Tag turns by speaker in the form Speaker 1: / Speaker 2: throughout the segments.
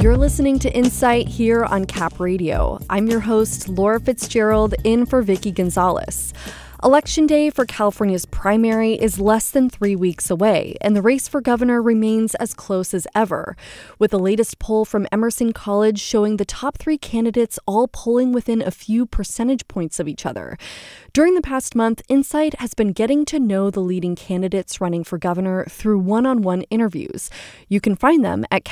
Speaker 1: You're listening to Insight here on Cap Radio. I'm your host, Laura Fitzgerald, in for Vicky Gonzalez. Election day for California's primary is less than 3 weeks away, and the race for governor remains as close as ever, with the latest poll from Emerson College showing the top 3 candidates all polling within a few percentage points of each other. During the past month, Insight has been getting to know the leading candidates running for governor through one-on-one interviews. You can find them at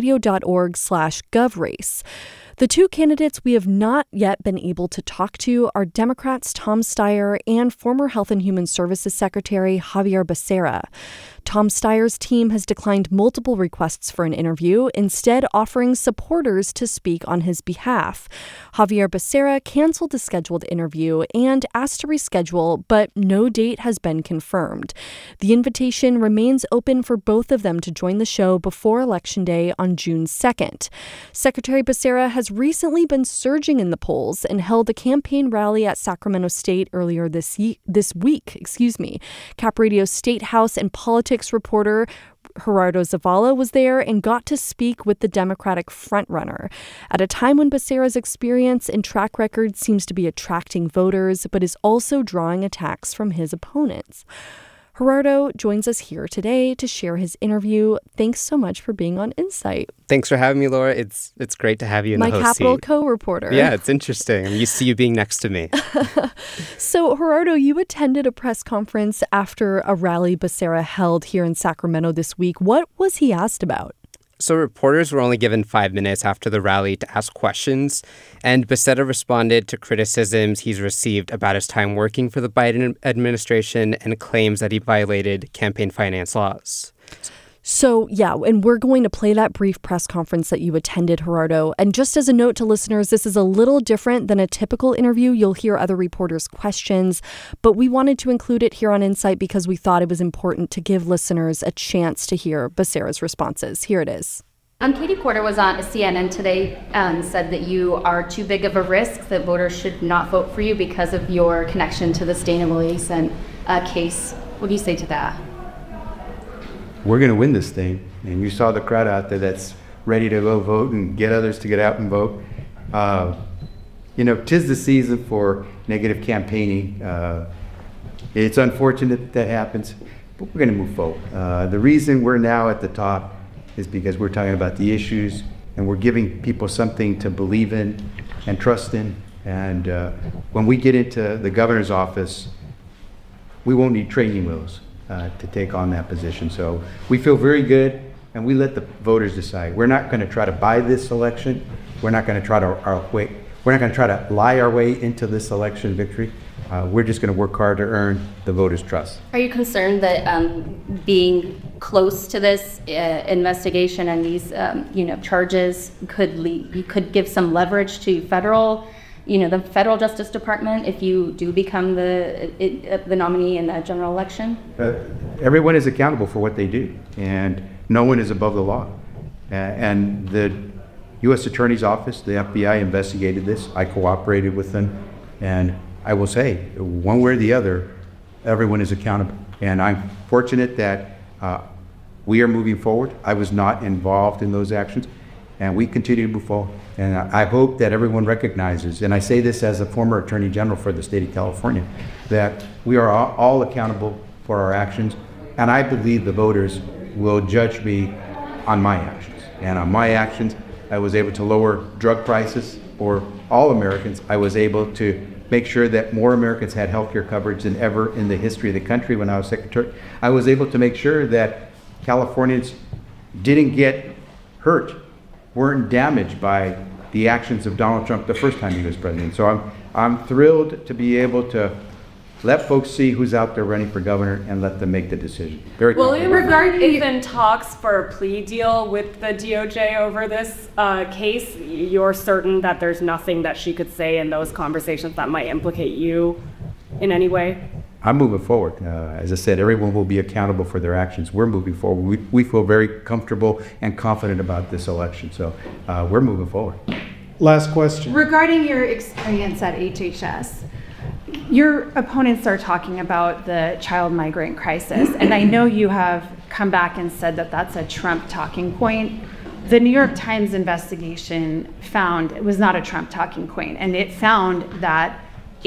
Speaker 1: capradio.org/govrace. The 2 candidates we have not yet been able to talk to are Democrats Tom Steyer and former Health and Human Services Secretary Xavier Becerra. Tom Steyer's team has declined multiple requests for an interview, instead offering supporters to speak on his behalf. Xavier Becerra canceled the scheduled interview and asked to reschedule, but no date has been confirmed. The invitation remains open for both of them to join the show before Election Day on June 2nd. Secretary Becerra has recently been surging in the polls and held a campaign rally at Sacramento State earlier this week. Cap Radio State House and Politics reporter Gerardo Zavala was there and got to speak with the Democratic frontrunner. At a time when Becerra's experience and track record seems to be attracting voters, but is also drawing attacks from his opponents. Gerardo joins us here today to share his interview. Thanks so much for being on Insight.
Speaker 2: Thanks for having me, Laura. It's great to have you in the host seat.
Speaker 1: My Capitol co-reporter.
Speaker 2: Yeah, it's interesting. I'm used to you being next to me.
Speaker 1: So, Gerardo, you attended a press conference after a rally Becerra held here in Sacramento this week. What was he asked about?
Speaker 2: So reporters were only given 5 minutes after the rally to ask questions, and Becerra responded to criticisms he's received about his time working for the Biden administration and claims that he violated campaign finance laws.
Speaker 1: So, yeah, and we're going to play that brief press conference that you attended, Gerardo. And just as a note to listeners, this is a little different than a typical interview. You'll hear other reporters' questions, but we wanted to include it here on Insight because we thought it was important to give listeners a chance to hear Becerra's responses. Here it is.
Speaker 3: Katie Porter was on CNN today and said that you are too big of a risk, that voters should not vote for you because of your connection to the Stanislaw Leeson case. What do you say to that?
Speaker 4: We're going to win this thing, and you saw the crowd out there that's ready to go vote and get others to get out and vote. 'Tis the season for negative campaigning. It's unfortunate that happens, but we're going to move forward. The reason we're now at the top is because we're talking about the issues, and we're giving people something to believe in and trust in. And when we get into the governor's office, we won't need training wheels to take on that position. So we feel very good, and we let the voters decide. We're not going to try to buy this election. We're not going to try to lie our way into this election victory. We're just going to work hard to earn the voters' trust.
Speaker 3: Are you concerned that being close to this investigation and these charges could give some leverage to the federal Justice Department if you do become the nominee in the general election?
Speaker 4: Everyone is accountable for what they do, and no one is above the law. And the U.S. Attorney's Office, the FBI, investigated this. I cooperated with them, and I will say, one way or the other, everyone is accountable. And I'm fortunate that we are moving forward. I was not involved in those actions, and we continue to move forward. And I hope that everyone recognizes, and I say this as a former Attorney General for the state of California, that we are all accountable for our actions, and I believe the voters will judge me on my actions. And on my actions, I was able to lower drug prices for all Americans. I was able to make sure that more Americans had health care coverage than ever in the history of the country when I was secretary. I was able to make sure that Californians didn't get hurt, weren't damaged by the actions of Donald Trump the first time he was president. So I'm thrilled to be able to let folks see who's out there running for governor and let them make the decision. Very
Speaker 5: well, in regard even talks for a plea deal with the DOJ over this case, you're certain that there's nothing that she could say in those conversations that might implicate you in any way?
Speaker 4: I'm moving forward. As I said, everyone will be accountable for their actions. We're moving forward. We feel very comfortable and confident about this election. So we're moving forward.
Speaker 6: Last question.
Speaker 7: Regarding your experience at HHS, your opponents are talking about the child migrant crisis, and I know you have come back and said that that's a Trump talking point. the New York Times investigation found, it was not a Trump talking point, and it found that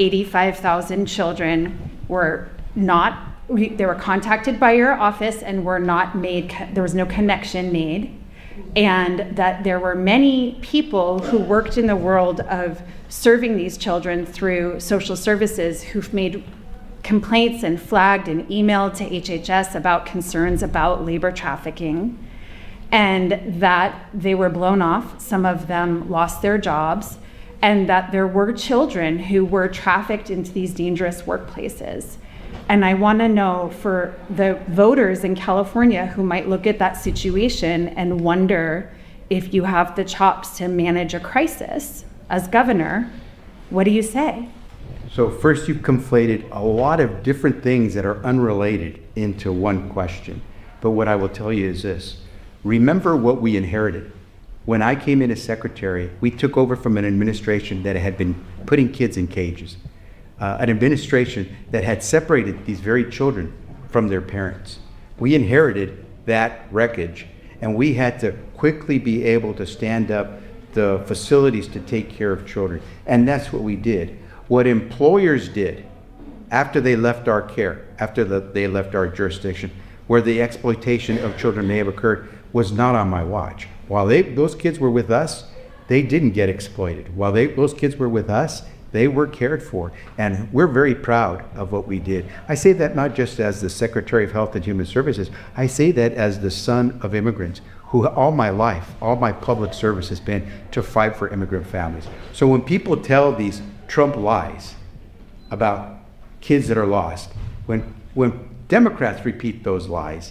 Speaker 7: 85,000 children were not, they were contacted by your office and were not made, there was no connection made, and that there were many people who worked in the world of serving these children through social services who've made complaints and flagged and emailed to HHS about concerns about labor trafficking, and that they were blown off. Some of them lost their jobs, and that there were children who were trafficked into these dangerous workplaces. And I want to know, for the voters in California who might look at that situation and wonder if you have the chops to manage a crisis as governor, what do you say?
Speaker 4: So first, you've conflated a lot of different things that are unrelated into one question. But what I will tell you is this. Remember what we inherited. When I came in as secretary, we took over from an administration that had been putting kids in cages. An administration that had separated these very children from their parents. We inherited that wreckage, and we had to quickly be able to stand up the facilities to take care of children. And that's what we did. What employers did after they left our care, after they left our jurisdiction, where the exploitation of children may have occurred, was not on my watch. While those kids were with us, they didn't get exploited. While those kids were with us, they were cared for, and we're very proud of what we did. I say that not just as the Secretary of Health and Human Services, I say that as the son of immigrants, who all my life, all my public service has been to fight for immigrant families. So when people tell these Trump lies about kids that are lost, when Democrats repeat those lies,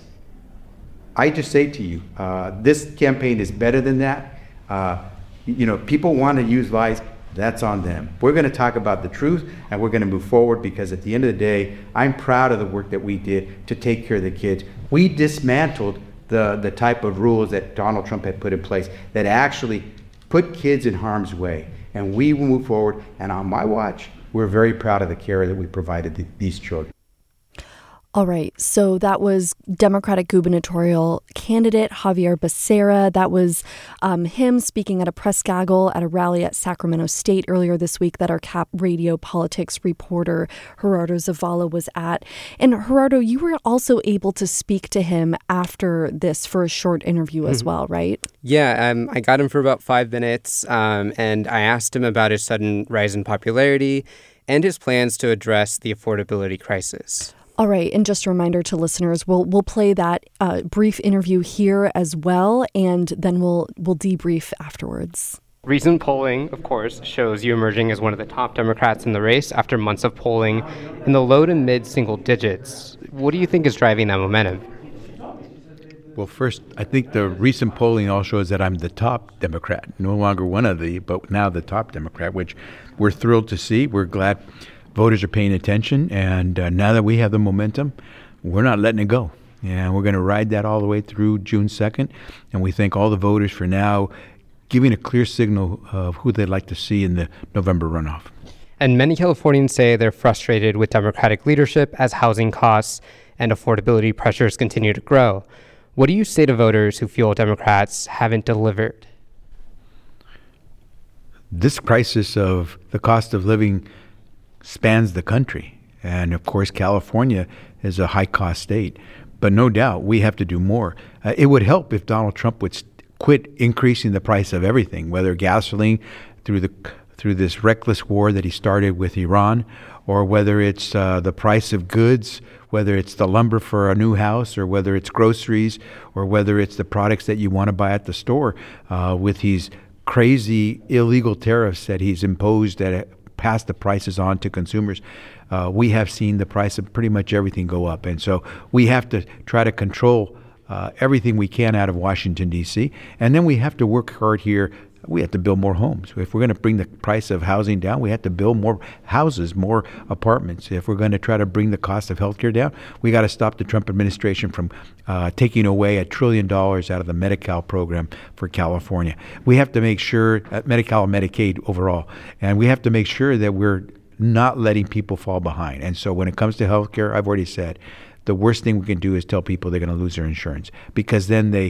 Speaker 4: I just say to you, this campaign is better than that. People want to use lies. That's on them. We're going to talk about the truth, and we're going to move forward, because at the end of the day, I'm proud of the work that we did to take care of the kids. We dismantled the type of rules that Donald Trump had put in place that actually put kids in harm's way. And we will move forward, and on my watch, we're very proud of the care that we provided these children.
Speaker 1: All right, so that was Democratic gubernatorial candidate Xavier Becerra. That was him speaking at a press gaggle at a rally at Sacramento State earlier this week that our Cap Radio politics reporter Gerardo Zavala was at. And Gerardo, you were also able to speak to him after this for a short interview as well, right?
Speaker 2: Yeah, I got him for about 5 minutes, and I asked him about his sudden rise in popularity and his plans to address the affordability crisis.
Speaker 1: All right, and just a reminder to listeners, we'll play that brief interview here as well, and then we'll debrief afterwards.
Speaker 2: Recent polling, of course, shows you emerging as one of the top Democrats in the race after months of polling in the low to mid single digits. What do you think is driving that momentum?
Speaker 6: Well, first, I think the recent polling all shows that I'm the top Democrat, no longer one of the, but now the top Democrat, which we're thrilled to see. We're glad voters are paying attention, and now that we have the momentum, we're not letting it go. And we're going to ride that all the way through June 2nd, and we thank all the voters for now giving a clear signal of who they'd like to see in the November runoff.
Speaker 2: And many Californians say they're frustrated with Democratic leadership as housing costs and affordability pressures continue to grow. What do you say to voters who feel Democrats haven't delivered?
Speaker 6: This crisis of the cost of living spans the country. And of course, California is a high-cost state. But no doubt, we have to do more. It would help if Donald Trump would quit increasing the price of everything, whether gasoline through this reckless war that he started with Iran, or whether it's the price of goods, whether it's the lumber for a new house, or whether it's groceries, or whether it's the products that you want to buy at the store, with these crazy illegal tariffs that he's imposed that pass the prices on to consumers. We have seen the price of pretty much everything go up. And so we have to try to control everything we can out of Washington, D.C. And then we have to work hard here. We have to build more homes. If we're going to bring the price of housing down, we have to build more houses, more apartments. If we're going to try to bring the cost of healthcare down, we got to stop the Trump administration from taking away $1 trillion out of the Medi-Cal program for California. We have to make sure, Medi-Cal and Medicaid overall, and we have to make sure that we're not letting people fall behind. And so when it comes to healthcare, I've already said, the worst thing we can do is tell people they're going to lose their insurance, because then they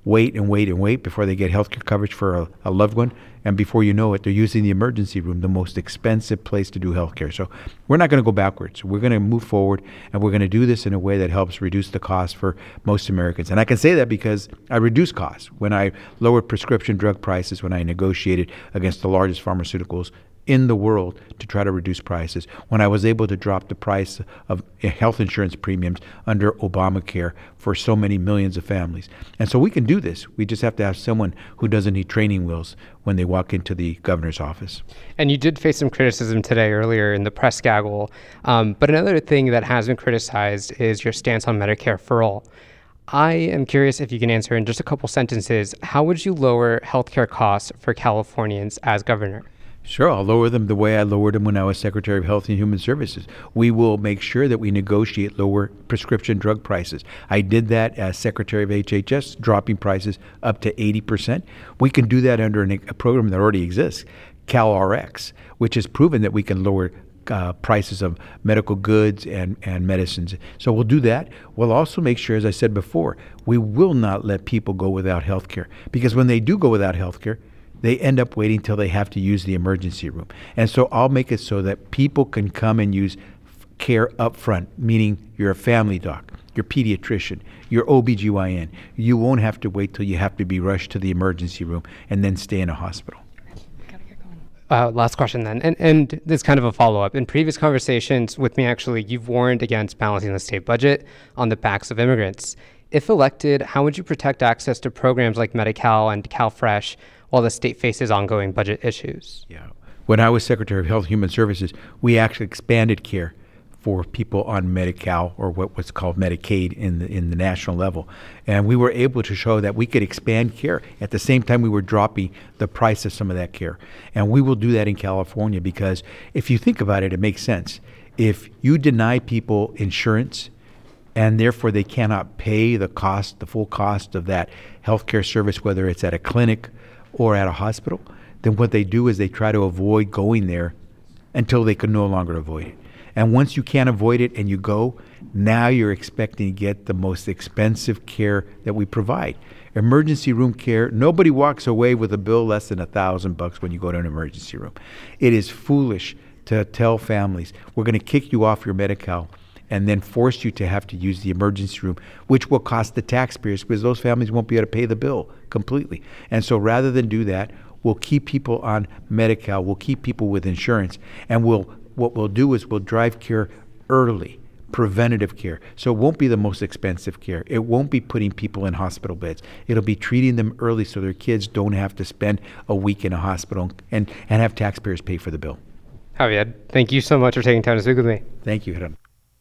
Speaker 6: wait and wait and wait before they get health care coverage for a loved one. And before you know it, they're using the emergency room, the most expensive place to do health care. So we're not going to go backwards. We're going to move forward, and we're going to do this in a way that helps reduce the cost for most Americans. And I can say that because I reduced costs when I lowered prescription drug prices, when I negotiated against the largest pharmaceuticals in the world to try to reduce prices, when I was able to drop the price of health insurance premiums under Obamacare for so many millions of families. And so we can do this. We just have to have someone who doesn't need training wheels when they walk into the governor's office.
Speaker 2: And you did face some criticism today earlier in the press gaggle. But another thing that has been criticized is your stance on Medicare for all. I am curious if you can answer in just a couple sentences, how would you lower healthcare costs for Californians as governor?
Speaker 6: Sure, I'll lower them the way I lowered them when I was Secretary of Health and Human Services. We will make sure that we negotiate lower prescription drug prices. I did that as Secretary of HHS, dropping prices up to 80%. We can do that under a program that already exists, CalRx, which has proven that we can lower prices of medical goods and medicines. So we'll do that. We'll also make sure, as I said before, we will not let people go without health care. Because when they do go without health care, they end up waiting till they have to use the emergency room. And so I'll make it so that people can come and use care up front, meaning you're a family doc, your pediatrician, your OBGYN. You won't have to wait till you have to be rushed to the emergency room and then stay in a hospital.
Speaker 2: Last question then, and this is kind of a follow-up. In previous conversations with me, actually, you've warned against balancing the state budget on the backs of immigrants. If elected, how would you protect access to programs like Medi-Cal and CalFresh while the state faces ongoing budget issues?
Speaker 6: Yeah. When I was Secretary of Health and Human Services, we actually expanded care for people on Medi-Cal, or what was called Medicaid in the national level. And we were able to show that we could expand care. At the same time, we were dropping the price of some of that care. And we will do that in California because if you think about it, it makes sense. If you deny people insurance and therefore they cannot pay the full cost of that healthcare service, whether it's at a clinic or at a hospital, then what they do is they try to avoid going there until they can no longer avoid it. And once you can't avoid it and you go, now you're expecting to get the most expensive care that we provide. Emergency room care, nobody walks away with a bill less than $1,000 when you go to an emergency room. It is foolish to tell families, we're going to kick you off your Medi-Cal and then force you to have to use the emergency room, which will cost the taxpayers because those families won't be able to pay the bill completely. And so rather than do that, we'll keep people on Medi-Cal, we'll keep people with insurance, and what we'll do is we'll drive care early, preventative care. So it won't be the most expensive care. It won't be putting people in hospital beds. It'll be treating them early so their kids don't have to spend a week in a hospital and have taxpayers pay for the bill.
Speaker 2: Javier, thank you so much for taking time to speak with me.
Speaker 6: Thank you, Hiram.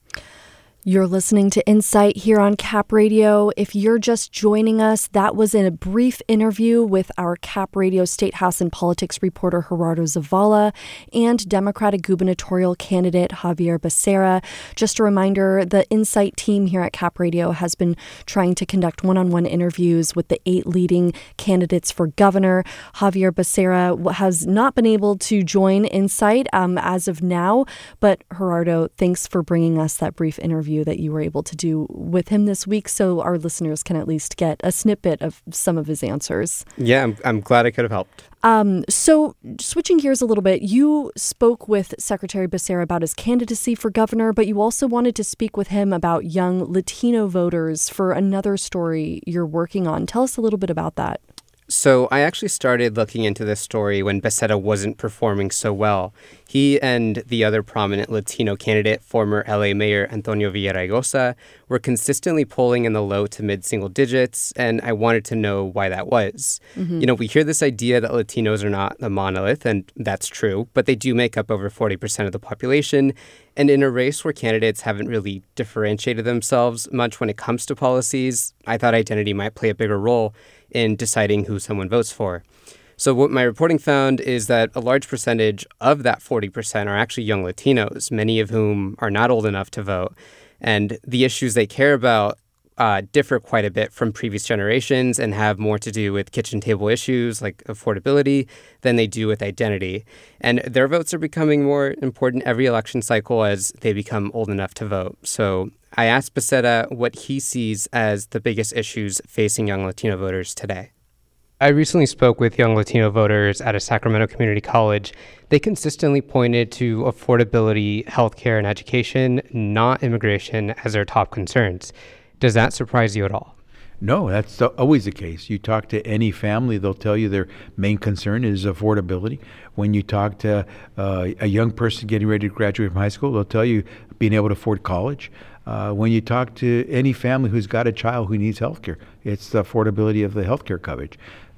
Speaker 1: You're listening to Insight here on Cap Radio. If you're just joining us, that was in a brief interview with our Cap Radio State House and Politics reporter Gerardo Zavala and Democratic gubernatorial candidate Javier Becerra. Just a reminder, the Insight team here at Cap Radio has been trying to conduct one-on-one interviews with the 8 leading candidates for governor. Javier Becerra has not been able to join Insight as of now, but Gerardo, thanks for bringing us that brief interview that you were able to do with him this week so our listeners can at least get a snippet of some of his answers.
Speaker 2: Yeah, I'm glad I could have helped.
Speaker 1: So switching gears a little bit, you spoke with Secretary Becerra about his candidacy for governor, but you also wanted to speak with him about young Latino voters for another story you're working on. Tell us a little bit about that.
Speaker 2: So I actually started looking into this story when Becerra wasn't performing so well. He and the other prominent Latino candidate, former LA Mayor Antonio Villaraigosa, were consistently polling in the low to mid-single digits, and I wanted to know why that was. Mm-hmm. You know, we hear this idea that Latinos are not a monolith, and that's true, but they do make up over 40% of the population. And in a race where candidates haven't really differentiated themselves much when it comes to policies, I thought identity might play a bigger role in deciding who someone votes for. So what my reporting found is that a large percentage of that 40% are actually young Latinos, many of whom are not old enough to vote. And the issues they care about differ quite a bit from previous generations and have more to do with kitchen table issues like affordability than they do with identity. And their votes are becoming more important every election cycle as they become old enough to vote. So I asked Becerra what he sees as the biggest issues facing young Latino voters today. I recently spoke with young Latino voters at a Sacramento community college. They consistently pointed to affordability, healthcare, and education, not immigration, as their top concerns. Does that surprise you at all?
Speaker 6: No, that's always the case. You talk to any family, they'll tell you their main concern is affordability. When you talk to a young person getting ready to graduate from high school, they'll tell you being able to afford college. When you talk to any family who's got a child who needs health care, it's the affordability of the health care coverage.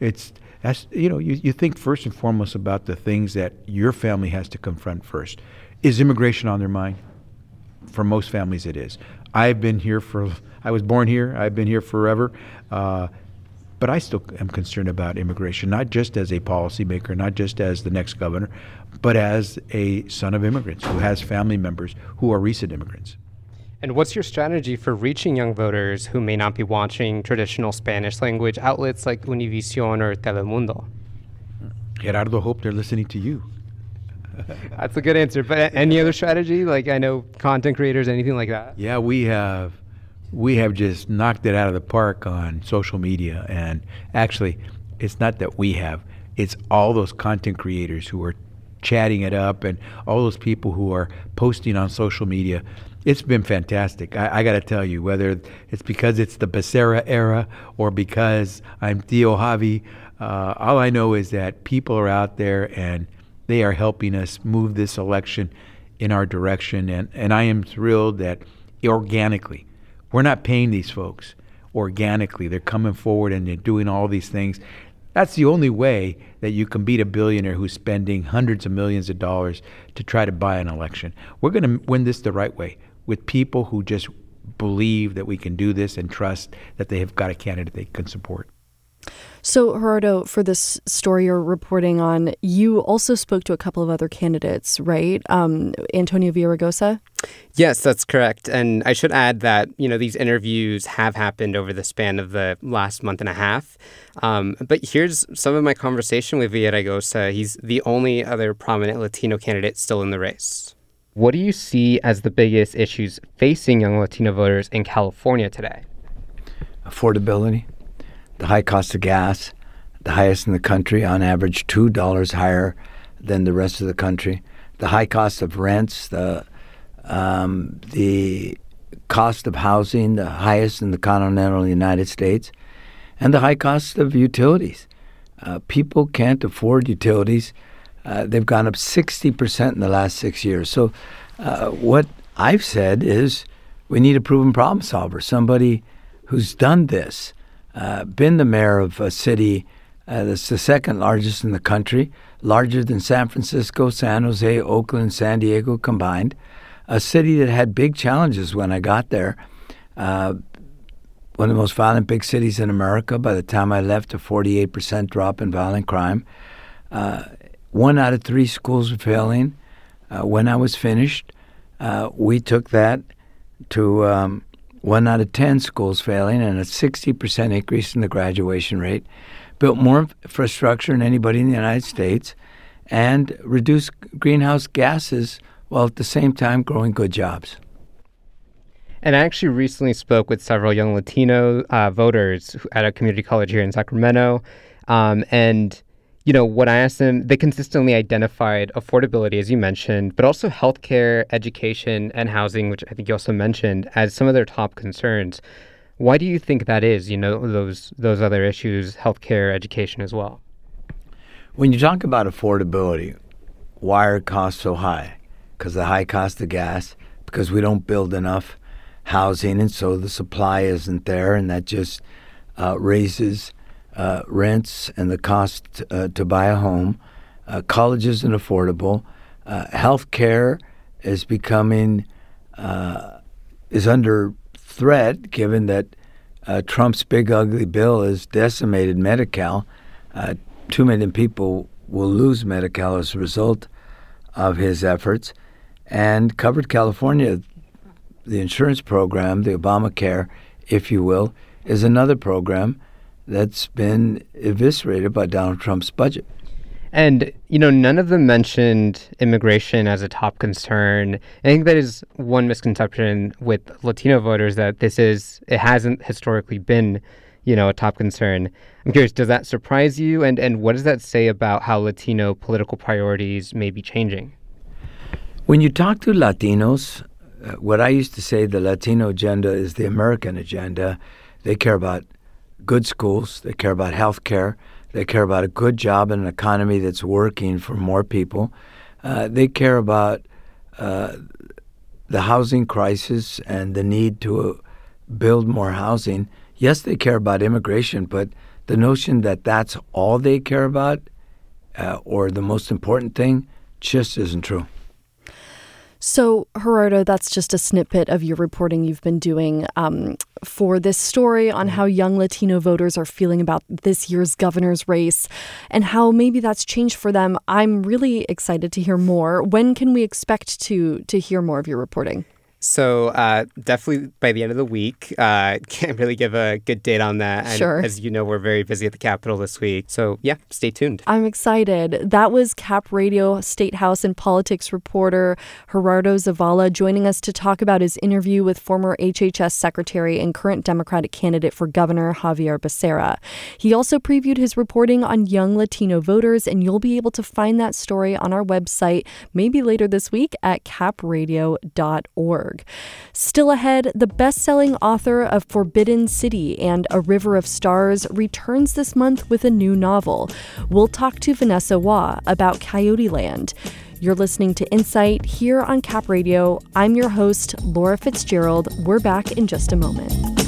Speaker 6: You think first and foremost about the things that your family has to confront first. Is immigration on their mind? For most families, it is. I was born here. I've been here forever. But I still am concerned about immigration, not just as a policymaker, not just as the next governor, but as a son of immigrants who has family members who are recent immigrants.
Speaker 2: And what's your strategy for reaching young voters who may not be watching traditional Spanish language outlets like Univision or Telemundo?
Speaker 6: Gerardo, hope they're listening to you.
Speaker 2: That's a good answer. But any other strategy? Like, I know content creators, anything like that?
Speaker 6: Yeah, we have just knocked it out of the park on social media. And actually, it's not that we have. It's all those content creators who are chatting it up and all those people who are posting on social media. It's been fantastic. I got to tell you, whether it's because it's the Becerra era or because I'm Theo Javi, all I know is that people are out there and they are helping us move this election in our direction. And I am thrilled that organically, we're not paying these folks. Organically, they're coming forward and they're doing all these things. That's the only way that you can beat a billionaire who's spending hundreds of millions of dollars to try to buy an election. We're going to win this the right way, with people who just believe that we can do this and trust that they have got a candidate they can support.
Speaker 1: So, Gerardo, for this story you're reporting on, you also spoke to a couple of other candidates, right? Antonio Villaraigosa?
Speaker 2: Yes, that's correct. And I should add that, these interviews have happened over the span of the last month and a half. But here's some of my conversation with Villaraigosa. He's the only other prominent Latino candidate still in the race. What do you see as the biggest issues facing young Latino voters in California today?
Speaker 8: Affordability, the high cost of gas, the highest in the country, on average $2 higher than the rest of the country. The high cost of rents, the cost of housing, the highest in the continental United States, and the high cost of utilities. People can't afford utilities. They've gone up 60% in the last 6 years. So what I've said is we need a proven problem solver, somebody who's done this, been the mayor of a city that's the second largest in the country, larger than San Francisco, San Jose, Oakland, San Diego combined, a city that had big challenges when I got there. One of the most violent big cities in America. By the time I left, a 48% drop in violent crime. 1 out of 3 schools were failing. When I was finished, we took that to 1 out of 10 schools failing and a 60% increase in the graduation rate. Built more infrastructure than anybody in the United States and reduced greenhouse gases while at the same time growing good jobs.
Speaker 2: And I actually recently spoke with several young Latino voters at a community college here in Sacramento. When I asked them, they consistently identified affordability, as you mentioned, but also healthcare, education, and housing, which I think you also mentioned, as some of their top concerns. Why do you think that is, those other issues, healthcare, education as well?
Speaker 8: When you talk about affordability, why are costs so high? Because the high cost of gas, because we don't build enough housing, and so the supply isn't there, and that just raises rents and the cost to buy a home. College isn't affordable. Health care is is under threat, given that Trump's big ugly bill has decimated Medi-Cal. 2 million people will lose Medi-Cal as a result of his efforts. And Covered California, the insurance program, the Obamacare, if you will, is another program that's been eviscerated by Donald Trump's budget.
Speaker 2: And, none of them mentioned immigration as a top concern. I think that is one misconception with Latino voters, that it hasn't historically been, a top concern. I'm curious, does that surprise you? And what does that say about how Latino political priorities may be changing?
Speaker 8: When you talk to Latinos, what I used to say, the Latino agenda is the American agenda. They care about good schools. They care about health care. They care about a good job and an economy that's working for more people. They care about the housing crisis and the need to build more housing. Yes, they care about immigration, but the notion that that's all they care about or the most important thing just isn't true.
Speaker 1: So, Gerardo, that's just a snippet of your reporting you've been doing for this story on how young Latino voters are feeling about this year's governor's race and how maybe that's changed for them. I'm really excited to hear more. When can we expect to hear more of your reporting?
Speaker 2: So definitely by the end of the week. Can't really give a good date on that. And
Speaker 1: sure.
Speaker 2: As you know, we're very busy at the Capitol this week. So yeah, stay tuned.
Speaker 1: I'm excited. That was Cap Radio State House and politics reporter Gerardo Zavala joining us to talk about his interview with former HHS Secretary and current Democratic candidate for governor Xavier Becerra. He also previewed his reporting on young Latino voters, and you'll be able to find that story on our website maybe later this week at capradio.org. Still ahead, the best-selling author of Forbidden City and A River of Stars returns this month with a new novel. We'll talk to Vanessa Waugh about Coyote Land. You're listening to Insight here on Cap Radio. I'm your host, Laura Fitzgerald. We're back in just a moment.